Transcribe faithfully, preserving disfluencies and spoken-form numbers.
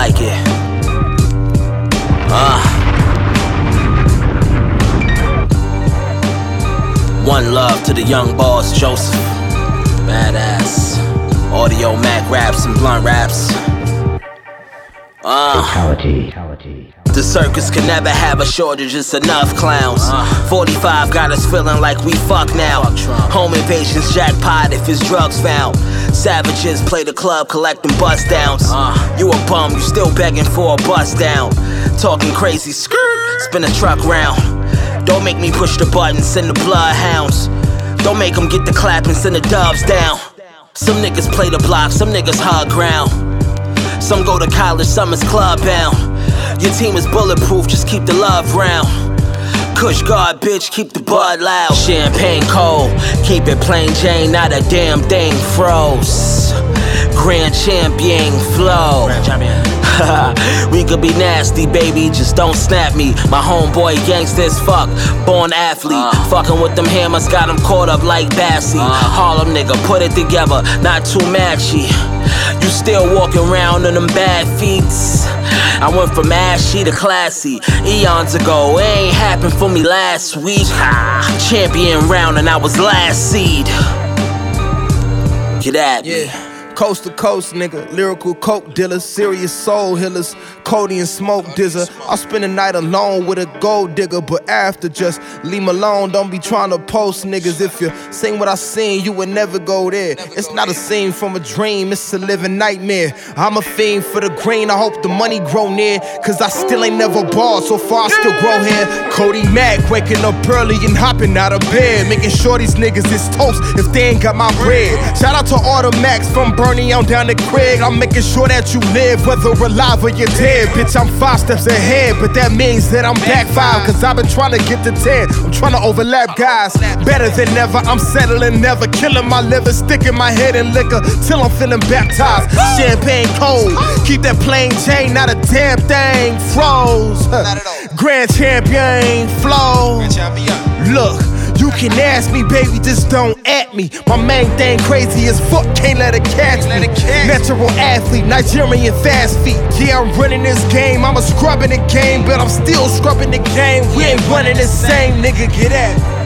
like it. Uh. One love to the young boss, Joseph. Badass. Audio Mac raps and blunt raps. Uh. Fatality. Fatality. The circus can never have a shortage, it's enough clowns. forty-five got us feeling like we fuck now. Home invasions jackpot if his drugs found. Savages play the club collecting bust downs. You a bum, you still begging for a bust down. Talking crazy, skirt, spin a truck round. Don't make me push the button, send the bloodhounds. Don't make them get the clap and send the doves down. Some niggas play the block, some niggas hug ground. Some go to college, some is club bound. Your team is bulletproof, just keep the love round. Kush guard, bitch, keep the bud loud. Champagne cold, keep it plain Jane, not a damn thing froze. Grand champion flow. Grand champion. We could be nasty, baby, just don't snap me. My homeboy gangsta as fuck, born athlete. uh. Fucking with them hammers, got him caught up like Bassy. uh. Harlem nigga, put it together, not too matchy. You still walking around in them bad feets. I went from ashy to classy eons ago, it ain't happened for me last week. Champion round and I was last seed. Get at me. Yeah. Coast to coast, nigga. Lyrical coke dealers, serious soul healers, Cody and smoke dizzer. I'll spend the night alone with a gold digger, but after just leave me alone. Don't be trying to post niggas. If you seen what I seen, you would never go there. It's not a scene from a dream, it's a living nightmare. I'm a fiend for the green, I hope the money grow near, cause I still ain't never balled, so far I still grow here. Cody Mack, waking up early and hopping out of bed, making sure these niggas is toast if they ain't got my bread. Shout out to all the Max from Bernie on down to Craig. I'm making sure that you live, whether alive or you're dead. Bitch, I'm five steps ahead, but that means that I'm back five, cause I've been trying to get to ten. I'm trying to overlap guys, better than ever. I'm settling, never killing my liver, sticking my head in liquor till I'm feeling baptized. Champagne cold, keep that plain Jane, not a damn thing froze. Grand champion flow. Look, you can ask me, baby, just don't at me. My main thing crazy as fuck, can't let it catch me. Natural athlete, Nigerian fast feet. Yeah, I'm running this game, I'm a scrubbing the game, but I'm still scrubbing the game. We ain't running the same, nigga, get at me.